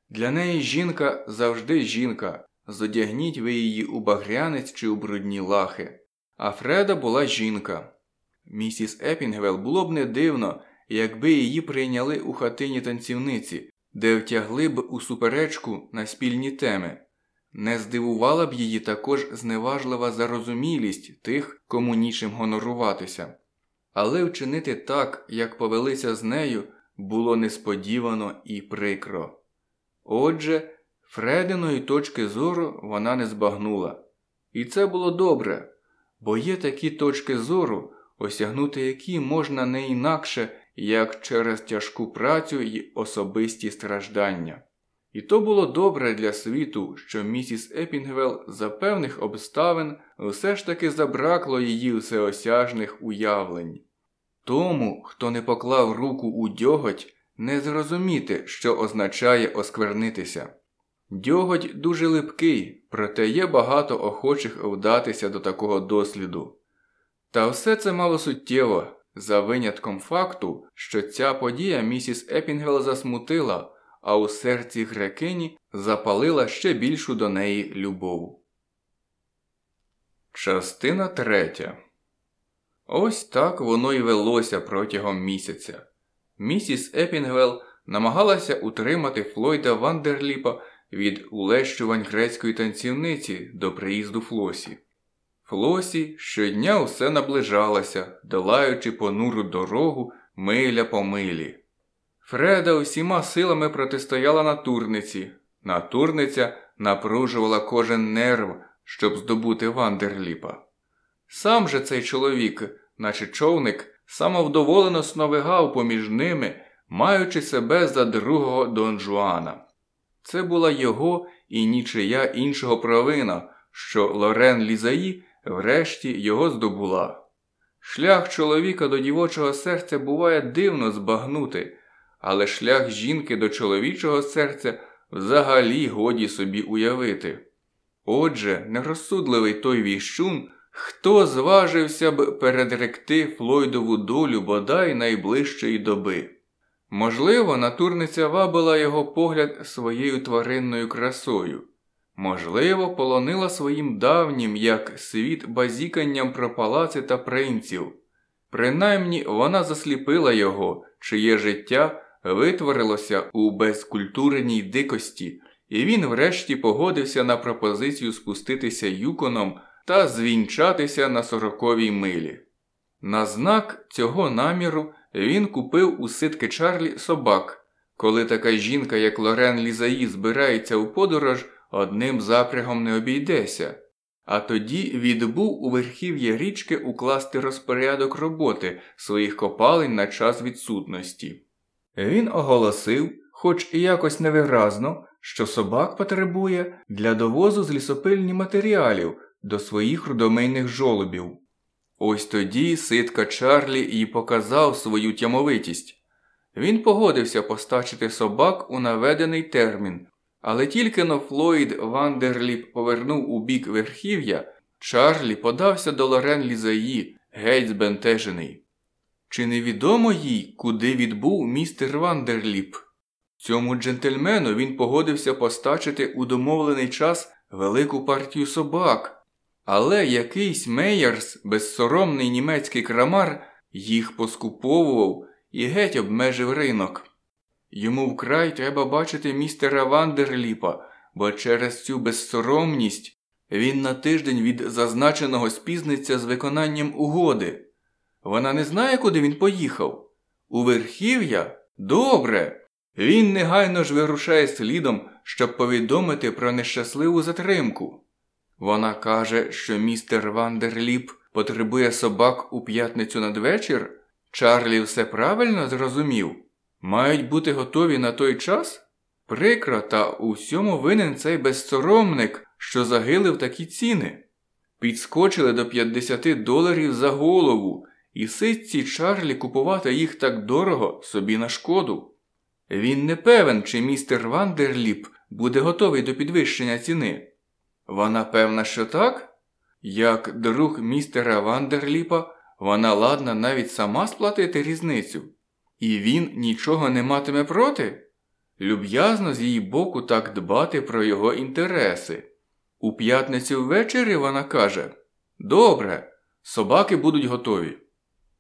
Для неї жінка завжди жінка, зодягніть ви її у багрянець чи у брудні лахи. А Фреда була жінка. Місіс Епінгвелл було б не дивно, якби її прийняли у хатині танцівниці, де втягли б у суперечку на спільні теми. Не здивувала б її також зневажлива зарозумілість тих, кому нічим гоноруватися. Але вчинити так, як повелися з нею, було несподівано і прикро. Отже, Фрединої точки зору вона не збагнула. І це було добре, бо є такі точки зору, осягнути які можна не інакше, як через тяжку працю й особисті страждання. І то було добре для світу, що місіс Епінгвелл за певних обставин все ж таки забракло її всеосяжних уявлень. Тому, хто не поклав руку у дьоготь, не зрозуміти, що означає осквернитися. Дьоготь дуже липкий, проте є багато охочих вдатися до такого досліду. Та все це мало суттєво, за винятком факту, що ця подія місіс Епінгвелл засмутила, а у серці грекині запалила ще більшу до неї любов. Частина 3. Ось так воно й велося протягом місяця. Місіс Епінгвелл намагалася утримати Флойда Вандерліпа від улещувань грецької танцівниці до приїзду Флосі. Флосі щодня усе наближалася, долаючи понуру дорогу миля по милі. Фреда усіма силами протистояла натурниці. Натурниця напружувала кожен нерв, щоб здобути Вандерліпа. Сам же цей чоловік, наче човник, самовдоволено сновигав поміж ними, маючи себе за другого Дон Жуана. Це була його і нічия іншого провина, що Лорен Лізаї врешті його здобула. Шлях чоловіка до дівочого серця буває дивно збагнути, але шлях жінки до чоловічого серця взагалі годі собі уявити. Отже, нерозсудливий той віщун, хто зважився б передректи Флойдову долю бодай найближчої доби. Можливо, натурниця вабила його погляд своєю тваринною красою. Можливо, полонила своїм давнім, як світ, базіканням про палаци та принців. Принаймні, вона засліпила його, чиє життя витворилося у безкультурній дикості, і він врешті погодився на пропозицію спуститися Юконом та звінчатися на 40-й милі. На знак цього наміру він купив у ситки Чарлі собак. Коли така жінка, як Лорен Лізаї, збирається у подорож, одним запрягом не обійдеся. А тоді відбув у верхів'я річки укласти розпорядок роботи своїх копалень на час відсутності. Він оголосив, хоч і якось невиразно, що собак потребує для довозу з лісопильні матеріалів до своїх рудомийних жолобів. Ось тоді ситка Чарлі і показав свою тямовитість. Він погодився постачити собак у наведений термін, але тільки-но Флойд Вандерліп повернув у бік верхів'я, Чарлі подався до Лорен Лізаї, геть збентежений. Чи невідомо їй, куди відбув містер Вандерліп? Цьому джентльмену він погодився постачити у домовлений час велику партію собак, але якийсь Мейерс, безсоромний німецький крамар, їх поскуповував і геть обмежив ринок. Йому вкрай треба бачити містера Вандерліпа, бо через цю безсоромність він на тиждень від зазначеного спізниться з виконанням угоди. Вона не знає, куди він поїхав? У верхів'я? Добре! Він негайно ж вирушає слідом, щоб повідомити про нещасливу затримку. Вона каже, що містер Вандерліп потребує собак у п'ятницю надвечір? Чарлі все правильно зрозумів? Мають бути готові на той час? Прикро, та у всьому винен цей безсоромник, що загилив такі ціни. Підскочили до $50 за голову, і ситці Чарлі купувати їх так дорого собі на шкоду. Він не певен, чи містер Вандерліп буде готовий до підвищення ціни. Вона певна, що так? Як друг містера Вандерліпа, вона ладна навіть сама сплатити різницю. І він нічого не матиме проти? Люб'язно з її боку так дбати про його інтереси. У п'ятницю ввечері вона каже: «Добре, собаки будуть готові».